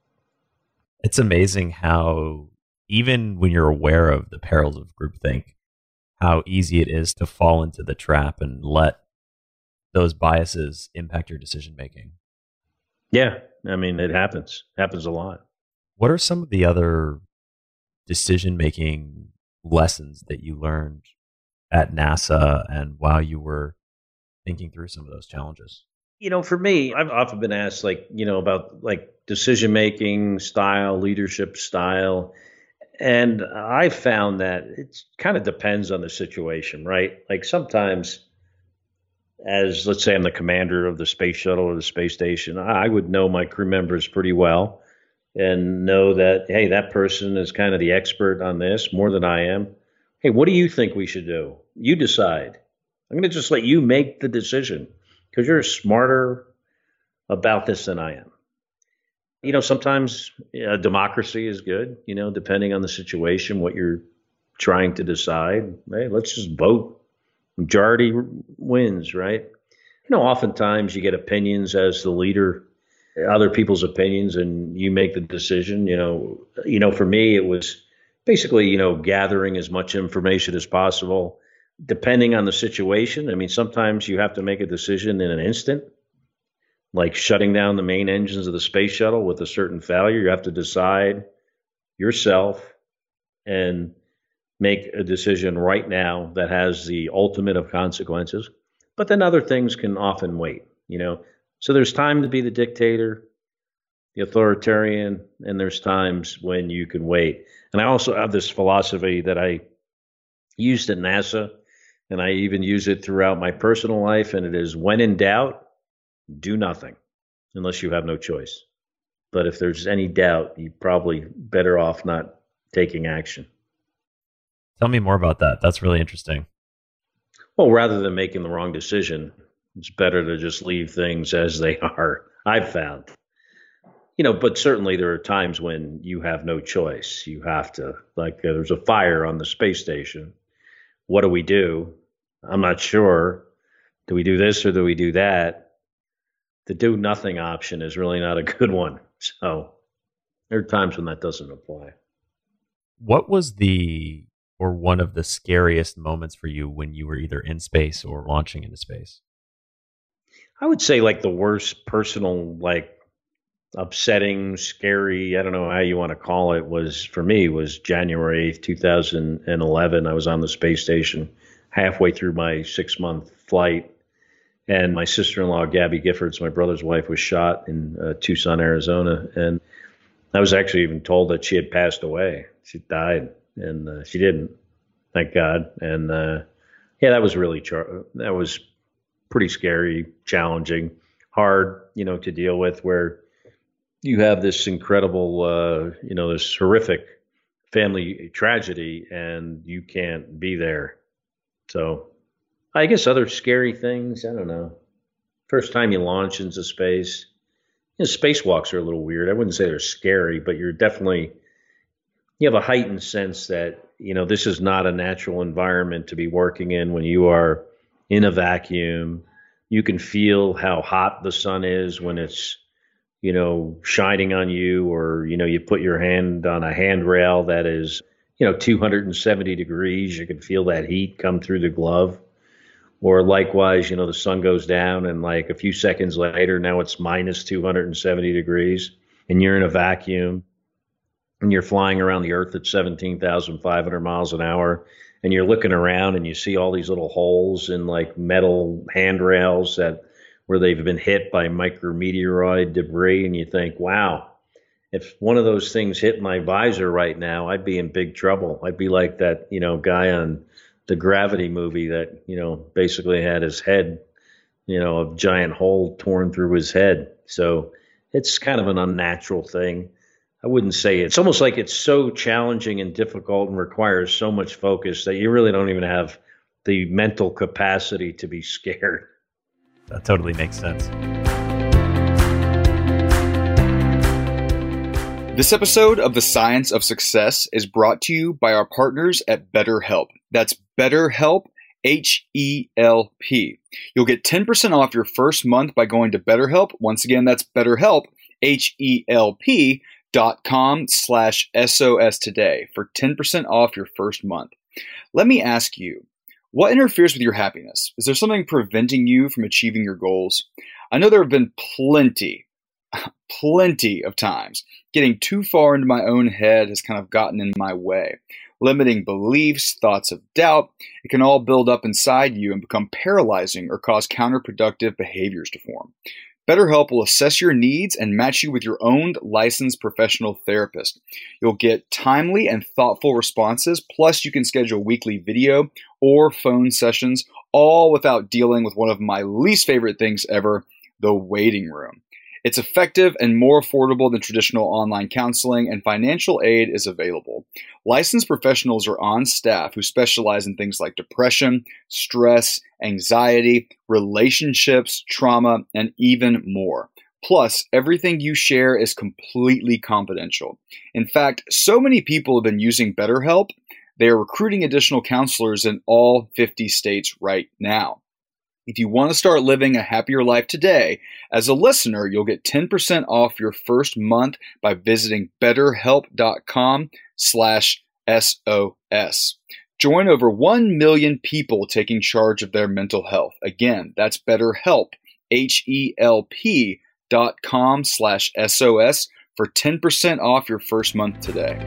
It's amazing how even when you're aware of the perils of groupthink, how easy it is to fall into the trap and let those biases impact your decision making. Yeah, I mean, it happens. It happens a lot. What are some of the other decision making lessons that you learned at NASA and while you were thinking through some of those challenges? You know, for me, I've often been asked, like, you know, about like decision making style, leadership style. And I found that it kind of depends on the situation, right? Like sometimes, as let's say I'm the commander of the space shuttle or the space station, I would know my crew members pretty well and know that, hey, that person is kind of the expert on this more than I am. Hey, what do you think we should do? You decide. I'm going to just let you make the decision because you're smarter about this than I am. You know, sometimes uh, democracy is good, you know, depending on the situation, what you're trying to decide. Hey, let's just vote. Majority wins, right? You know, oftentimes you get opinions as the leader, other people's opinions, and you make the decision. You know, you know, for me, it was, basically, you know, gathering as much information as possible, depending on the situation. I mean, sometimes you have to make a decision in an instant, like shutting down the main engines of the space shuttle with a certain failure. You have to decide yourself and make a decision right now that has the ultimate of consequences. But then other things can often wait, you know. So there's time to be the dictator, the authoritarian, and there's times when you can wait. And I also have this philosophy that I used at NASA, and I even use it throughout my personal life, and it is, when in doubt, do nothing unless you have no choice. But if there's any doubt, you're probably better off not taking action. Tell me more about that. That's really interesting. Well, rather than making the wrong decision, it's better to just leave things as they are, I've found. You know, but certainly there are times when you have no choice. You have to, like, uh, there's a fire on the space station. What do we do? I'm not sure. Do we do this or do we do that? The do nothing option is really not a good one. So there are times when that doesn't apply. What was the, or one of the scariest moments for you when you were either in space or launching into space? I would say like the worst personal, like upsetting, scary, I don't know how you want to call it, was for me was January eighth, two thousand eleven. I was on the space station halfway through my six month flight. And my sister-in-law, Gabby Giffords, my brother's wife, was shot in uh, Tucson, Arizona. And I was actually even told that she had passed away. She died, and uh, she didn't, thank God. And uh, yeah, that was really, char- that was pretty scary, challenging, hard, you know, to deal with, where you have this incredible, uh, you know, this horrific family tragedy, and you can't be there. So I guess other scary things, I don't know. First time you launch into space. You know, spacewalks are a little weird. I wouldn't say they're scary, but you're definitely, you have a heightened sense that, you know, this is not a natural environment to be working in when you are in a vacuum. You can feel how hot the sun is when it's, you know, shining on you, or, you know, you put your hand on a handrail that is, you know, two hundred seventy degrees. You can feel that heat come through the glove. Or likewise, you know, the sun goes down and like a few seconds later, now it's minus two hundred seventy degrees and you're in a vacuum and you're flying around the earth at seventeen thousand five hundred miles an hour, and you're looking around and you see all these little holes in like metal handrails that where they've been hit by micrometeoroid debris. And you think, wow, if one of those things hit my visor right now, I'd be in big trouble. I'd be like that, you know, guy on the Gravity movie that, you know, basically had his head, you know, a giant hole torn through his head. So it's kind of an unnatural thing. I wouldn't say it's almost like it's so challenging and difficult and requires so much focus that you really don't even have the mental capacity to be scared. That totally makes sense. This episode of The Science of Success is brought to you by our partners at BetterHelp. That's BetterHelp, H E L P. You'll get ten percent off your first month by going to BetterHelp. Once again, that's BetterHelp, H E L P dot com slash S O S today for ten percent off your first month. Let me ask you, what interferes with your happiness? Is there something preventing you from achieving your goals? I know there have been plenty, plenty of times getting too far into my own head has kind of gotten in my way. Limiting beliefs, thoughts of doubt, it can all build up inside you and become paralyzing or cause counterproductive behaviors to form. BetterHelp will assess your needs and match you with your own licensed professional therapist. You'll get timely and thoughtful responses, plus you can schedule weekly video or phone sessions, all without dealing with one of my least favorite things ever, the waiting room. It's effective and more affordable than traditional online counseling, and financial aid is available. Licensed professionals are on staff who specialize in things like depression, stress, anxiety, relationships, trauma, and even more. Plus, everything you share is completely confidential. In fact, so many people have been using BetterHelp, they are recruiting additional counselors in all fifty states right now. If you want to start living a happier life today, as a listener, you'll get ten percent off your first month by visiting betterhelp.com slash S O S. Join over one million people taking charge of their mental health. Again, that's BetterHelp, H-E-L-P dot com slash S-O-S for ten percent off your first month today.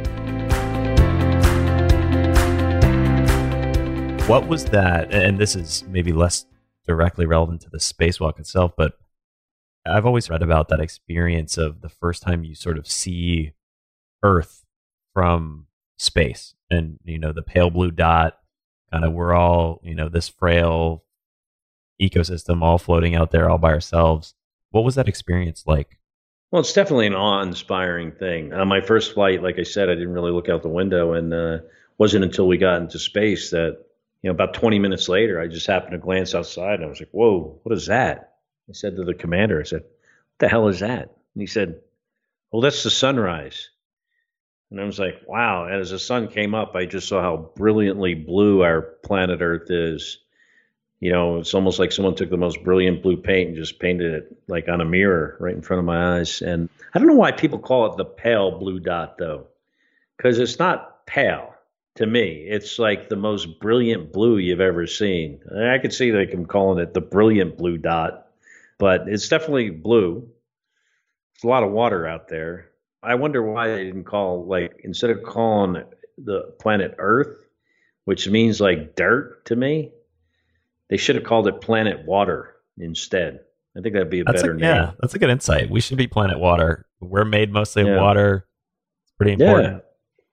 What was that? And this is maybe less directly relevant to the spacewalk itself, but I've always read about that experience of the first time you sort of see Earth from space, and you know, the pale blue dot, kind of, we're all, you know, this frail ecosystem all floating out there all by ourselves. What was that experience like? Well, it's definitely an awe-inspiring thing. On my first flight, like I said, I didn't really look out the window, and uh wasn't until we got into space that, you know, about twenty minutes later, I just happened to glance outside and I was like, whoa, what is that? I said to the commander, I said, what the hell is that? And he said, well, that's the sunrise. And I was like, wow. And as the sun came up, I just saw how brilliantly blue our planet Earth is. You know, it's almost like someone took the most brilliant blue paint and just painted it like on a mirror right in front of my eyes. And I don't know why people call it the pale blue dot, though, because it's not pale to me. It's like the most brilliant blue you've ever seen. I could see like I'm calling it the brilliant blue dot, but it's definitely blue. There's a lot of water out there. I wonder why they didn't call, like, instead of calling the planet Earth, which means like dirt to me, they should have called it Planet Water instead. I think that'd be a that's better a, name. Yeah, that's a good insight. We should be Planet Water. We're made mostly Yeah. of water. It's pretty important. Yeah.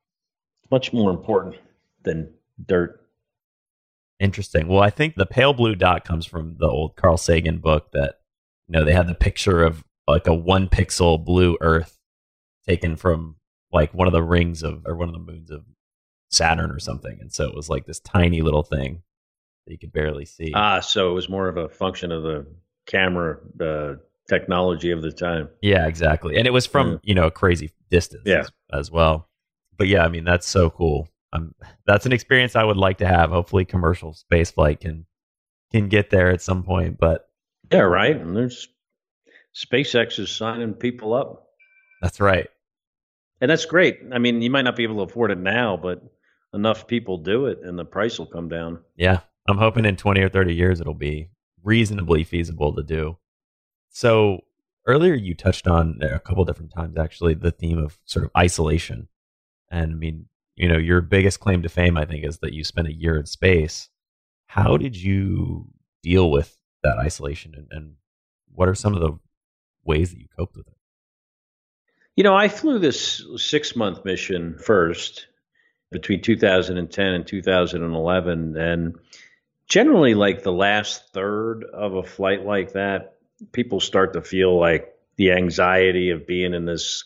Much more important than dirt. Interesting. Well, I think the pale blue dot comes from the old Carl Sagan book that, you know, they had the picture of like a one pixel blue Earth taken from like one of the rings of, or one of the moons of Saturn or something. And so it was like this tiny little thing that you could barely see. Ah, so it was more of a function of the camera, the technology of the time. Yeah, exactly. And it was from, Yeah. you know, a crazy distance Yeah. as, as well. But yeah, I mean, that's so cool. Um, that's an experience I would like to have. Hopefully commercial space flight can, can get there at some point, but Yeah, right. And there's SpaceX is signing people up. that's right. And that's great. I mean, you might not be able to afford it now, but enough people do it and the price will come down. Yeah. I'm hoping in twenty or thirty years, it'll be reasonably feasible to do. So earlier you touched on a couple different times, actually, the theme of sort of isolation. And I mean, you know, your biggest claim to fame, I think, is that you spent a year in space. How did you deal with that isolation, and, and what are some of the ways that you coped with it? You know, I flew this six month mission first between two thousand ten and two thousand eleven. And generally, like the last third of a flight like that, people start to feel like the anxiety of being in this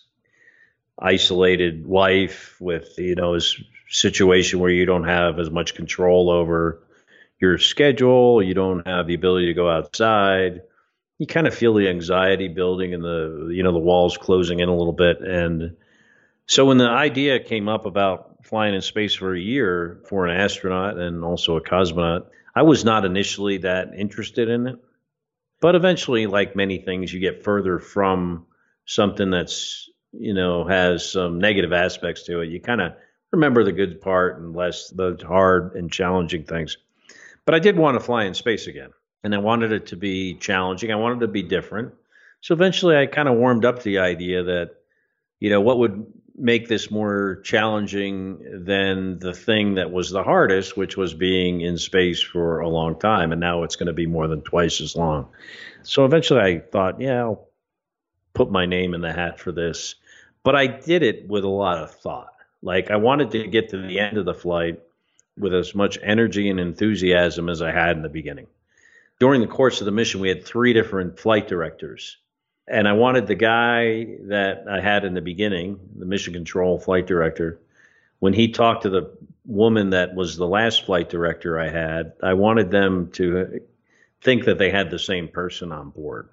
isolated life with, you know, this situation where you don't have as much control over your schedule. You don't have the ability to go outside. You kind of feel the anxiety building and the, you know, the walls closing in a little bit. And so when the idea came up about flying in space for a year for an astronaut and also a cosmonaut, I was not initially that interested in it. But eventually, like many things, you get further from something that's, you know, has some negative aspects to it. You kind of remember the good part and less the hard and challenging things. But I did want to fly in space again. And I wanted it to be challenging. I wanted it to be different. So eventually I kind of warmed up to the idea that, you know, what would make this more challenging than the thing that was the hardest, which was being in space for a long time. And now it's going to be more than twice as long. So eventually I thought, yeah, I'll put my name in the hat for this. But I did it with a lot of thought. Like I wanted to get to the end of the flight with as much energy and enthusiasm as I had in the beginning. During the course of the mission, we had three different flight directors. And I wanted the guy that I had in the beginning, the mission control flight director, when he talked to the woman that was the last flight director I had, I wanted them to think that they had the same person on board.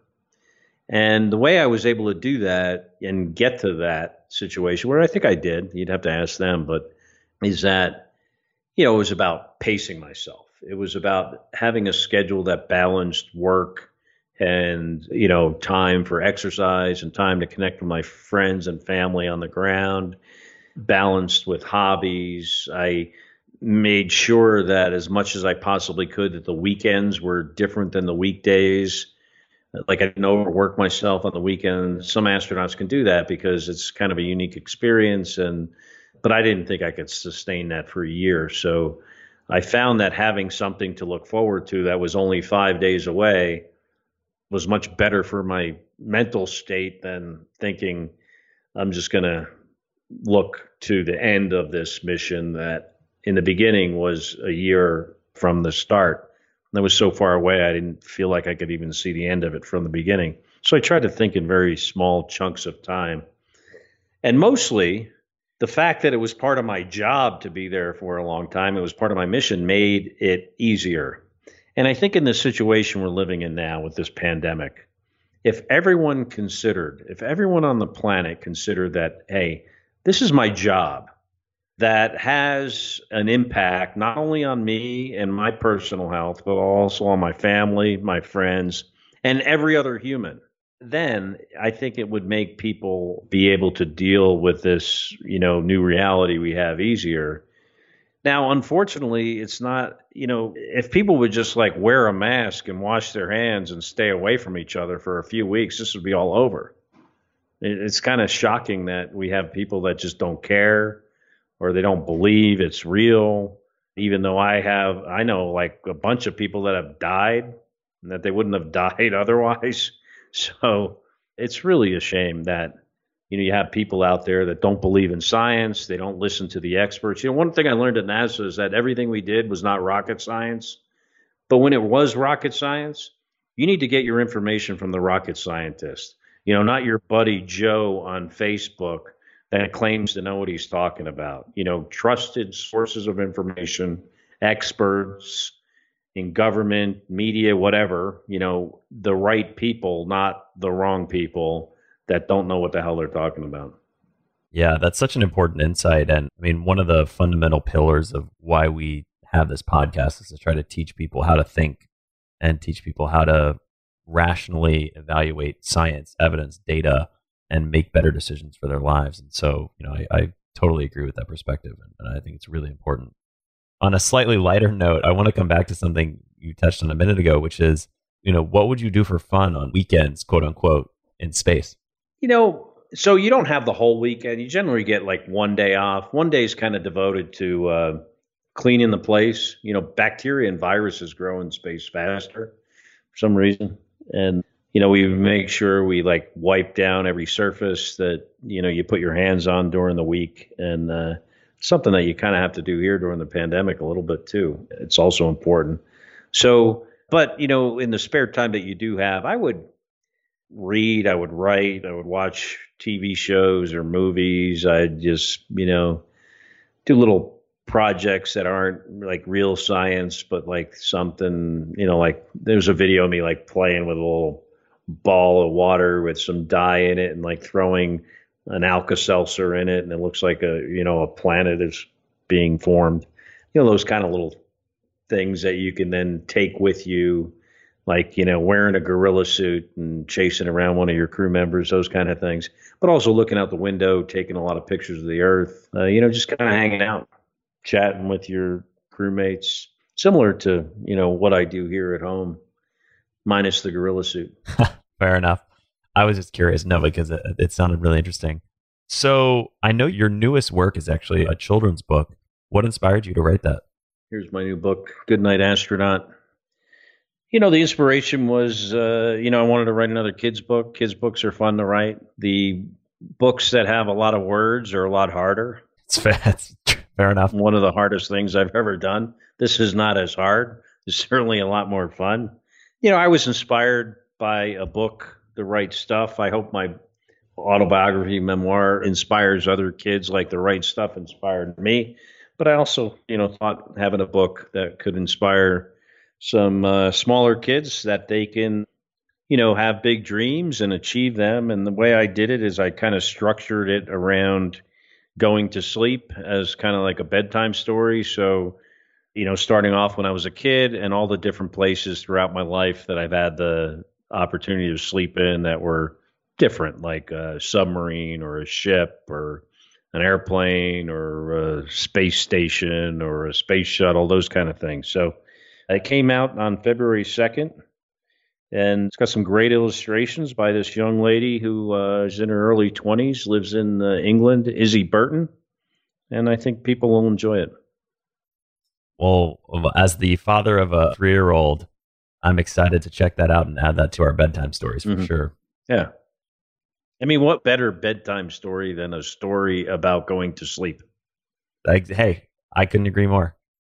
And the way I was able to do that and get to that situation, where I think I did, you'd have to ask them, but is that, you know, it was about pacing myself. It was about having a schedule that balanced work and, you know, time for exercise and time to connect with my friends and family on the ground. balanced with hobbies. I made sure that as much as I possibly could, that the weekends were different than the weekdays. Like I didn't overwork myself on the weekend. Some astronauts can do that because it's kind of a unique experience. And, but I didn't think I could sustain that for a year. So I found that having something to look forward to that was only five days away was much better for my mental state than thinking I'm just going to look to the end of this mission that in the beginning was a year from the start. That was so far away, I didn't feel like I could even see the end of it from the beginning. So I tried to think in very small chunks of time. And mostly, the fact that it was part of my job to be there for a long time, it was part of my mission, made it easier. And I think in the situation we're living in now with this pandemic, if everyone considered, if everyone on the planet considered that, hey, this is my job, that has an impact not only on me and my personal health, but also on my family, my friends, and every other human, then I think it would make people be able to deal with this, you know, new reality we have easier. Now, unfortunately, it's not, you know, if people would just like wear a mask and wash their hands and stay away from each other for a few weeks, this would be all over. It's kind of shocking that we have people that just don't care, or they don't believe it's real, even though I have, I know like a bunch of people that have died and that they wouldn't have died otherwise. So it's really a shame that, you know, you have people out there that don't believe in science. They don't listen to the experts. You know, one thing I learned at NASA is that everything we did was not rocket science. But when it was rocket science, you need to get your information from the rocket scientist, you know, not your buddy Joe on Facebook that claims to know what he's talking about. You know, trusted sources of information, experts in government, media, whatever, you know, the right people, not the wrong people that don't know what the hell they're talking about. Yeah, that's such an important insight. And I mean, one of the fundamental pillars of why we have this podcast is to try to teach people how to think and teach people how to rationally evaluate science, evidence, data, and make better decisions for their lives. And so, you know, I, I totally agree with that perspective. And, and I think it's really important. On a slightly lighter note, I want to come back to something you touched on a minute ago, which is, you know, what would you do for fun on weekends, quote unquote, in space? You know, so you don't have the whole weekend. You generally get like one day off. One day is kind of devoted to uh, cleaning the place. You know, bacteria and viruses grow in space faster for some reason. And you know, we make sure we like wipe down every surface that, you know, you put your hands on during the week. And uh, something that you kind of have to do here during the pandemic a little bit too. It's also important. So, but, you know, in the spare time that you do have, I would read, I would write, I would watch T V shows or movies. I'd just, you know, do little projects that aren't like real science, but like something, you know, like there's a video of me like playing with a little ball of water with some dye in it and like throwing an Alka-Seltzer in it, and it looks like a, you know, a planet is being formed. You know, those kind of little things that you can then take with you, like, you know, wearing a gorilla suit and chasing around one of your crew members, those kind of things. But also looking out the window, taking a lot of pictures of the Earth, uh, you know, just kind of hanging out, chatting with your crewmates, similar to, you know, what I do here at home, minus the gorilla suit. Fair enough. I was just curious, no, because it, it sounded really interesting. So I know your newest work is actually a children's book. What inspired you to write that? Here's my new book, Goodnight Astronaut. You know, the inspiration was, uh, you know, I wanted to write another kid's book. Kids' books are fun to write. The books that have a lot of words are a lot harder. It's fair, it's fair enough. One of the hardest things I've ever done. This is not as hard. It's certainly a lot more fun. You know, I was inspired by a book, The Right Stuff. I hope my autobiography memoir inspires other kids like The Right Stuff inspired me. But I also, you know, thought having a book that could inspire some uh, smaller kids that they can, you know, have big dreams and achieve them. And the way I did it is I kind of structured it around going to sleep as kind of like a bedtime story. So, you know, starting off when I was a kid and all the different places throughout my life that I've had the opportunity to sleep in that were different, like a submarine or a ship or an airplane or a space station or a space shuttle, those kind of things. So it came out on February second, and it's got some great illustrations by this young lady who uh, is in her early twenties, lives in uh, England, Izzy Burton, and I think people will enjoy it. Well, as the father of a three-year-old, I'm excited to check that out and add that to our bedtime stories for mm-hmm. sure. Yeah. I mean, what better bedtime story than a story about going to sleep? Like, hey, I couldn't agree more.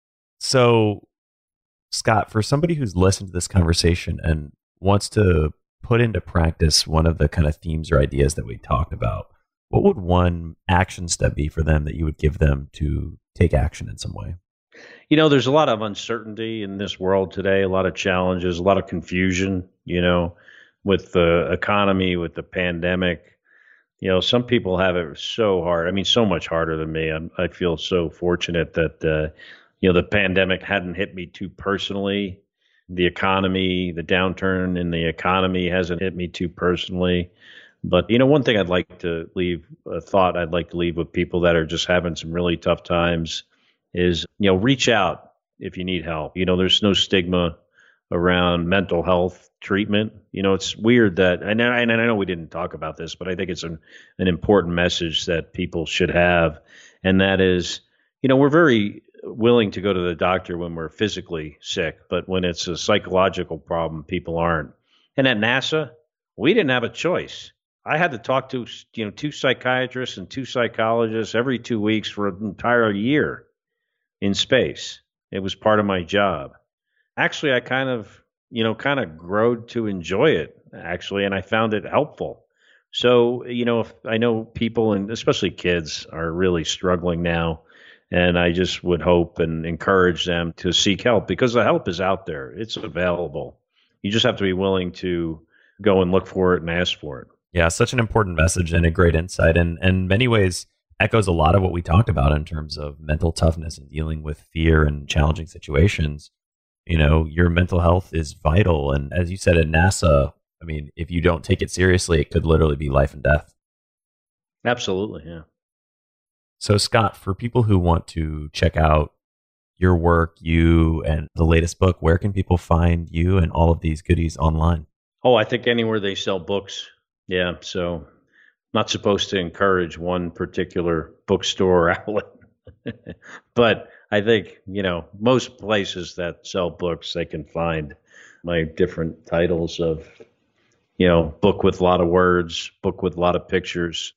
So, Scott, for somebody who's listened to this conversation and wants to put into practice one of the kind of themes or ideas that we talked about, what would one action step be for them that you would give them to take action in some way? You know, there's a lot of uncertainty in this world today, a lot of challenges, a lot of confusion, you know, with the economy, with the pandemic. You know, some people have it so hard. I mean, so much harder than me. I'm, I feel so fortunate that, uh, you know, the pandemic hadn't hit me too personally. The economy, the downturn in the economy hasn't hit me too personally. But, you know, one thing I'd like to leave, a thought I'd like to leave with people that are just having some really tough times is, you know, reach out if you need help. You know, there's no stigma around mental health treatment. You know, it's weird that, and I, and I know we didn't talk about this, but I think it's an, an important message that people should have. And that is, you know, we're very willing to go to the doctor when we're physically sick, but when it's a psychological problem, people aren't. And at NASA, we didn't have a choice. I had to talk to, you know, two psychiatrists and two psychologists every two weeks for an entire year in space. It was part of my job. Actually, I kind of, you know, kind of growed to enjoy it, actually, and I found it helpful. So, you know, if I know people, and especially kids, are really struggling now, and I just would hope and encourage them to seek help, because the help is out there. It's available. You just have to be willing to go and look for it and ask for it. Yeah, such an important message and a great insight, and, and in many ways echoes a lot of what we talked about in terms of mental toughness and dealing with fear and challenging situations. You know, your mental health is vital. And as you said at NASA, I mean, if you don't take it seriously, it could literally be life and death. Absolutely, yeah. So, Scott, for people who want to check out your work, you and the latest book, where can people find you and all of these goodies online? Oh, I think anywhere they sell books. Yeah, so not supposed to encourage one particular bookstore or outlet. But I think, you know, most places that sell books, they can find my different titles of, you know, book with a lot of words, book with a lot of pictures,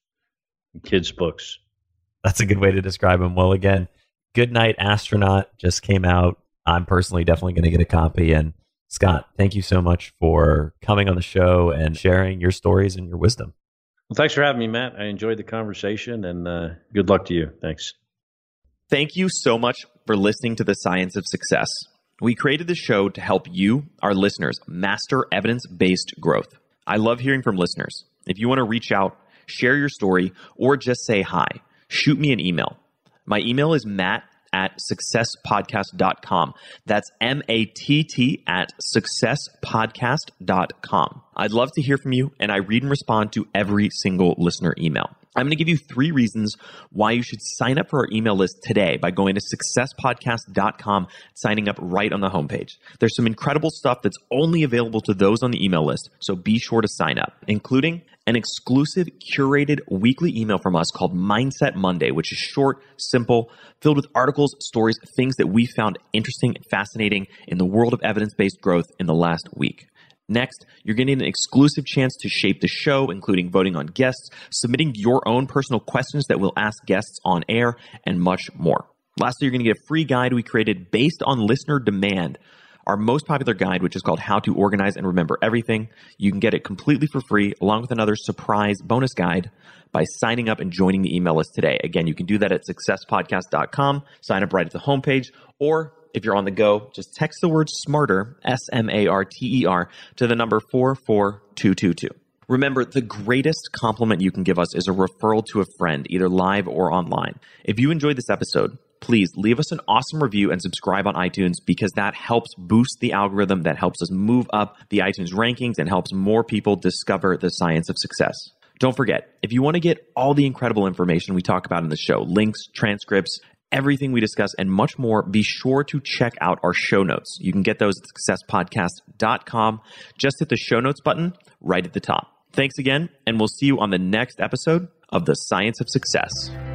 kids' books. That's a good way to describe them. Well, again, Goodnight Astronaut just came out. I'm personally definitely going to get a copy. And Scott, thank you so much for coming on the show and sharing your stories and your wisdom. Well, thanks for having me, Matt. I enjoyed the conversation, and uh, good luck to you. Thanks. Thank you so much for listening to The Science of Success. We created this show to help you, our listeners, master evidence-based growth. I love hearing from listeners. If you want to reach out, share your story, or just say hi, shoot me an email. My email is matt at success podcast dot com. That's M A T T at success podcast dot com. I'd love to hear from you, and I read and respond to every single listener email. I'm going to give you three reasons why you should sign up for our email list today by going to success podcast dot com, signing up right on the homepage. There's some incredible stuff that's only available to those on the email list, so be sure to sign up, including an exclusive curated weekly email from us called Mindset Monday, which is short, simple, filled with articles, stories, things that we found interesting and fascinating in the world of evidence-based growth in the last week. Next, you're getting an exclusive chance to shape the show, including voting on guests, submitting your own personal questions that we'll ask guests on air, and much more. Lastly, you're going to get a free guide we created based on listener demand, our most popular guide, which is called How to Organize and Remember Everything. You can get it completely for free, along with another surprise bonus guide by signing up and joining the email list today. Again, you can do that at success podcast dot com, sign up right at the homepage, or if you're on the go, just text the word SMARTER, S M A R T E R, to the number four four two two two. Remember, the greatest compliment you can give us is a referral to a friend, either live or online. If you enjoyed this episode, please leave us an awesome review and subscribe on iTunes, because that helps boost the algorithm, that helps us move up the iTunes rankings and helps more people discover the science of success. Don't forget, if you want to get all the incredible information we talk about in the show, links, transcripts, everything we discuss, and much more, be sure to check out our show notes. You can get those at success podcast dot com. Just hit the show notes button right at the top. Thanks again, and we'll see you on the next episode of The Science of Success.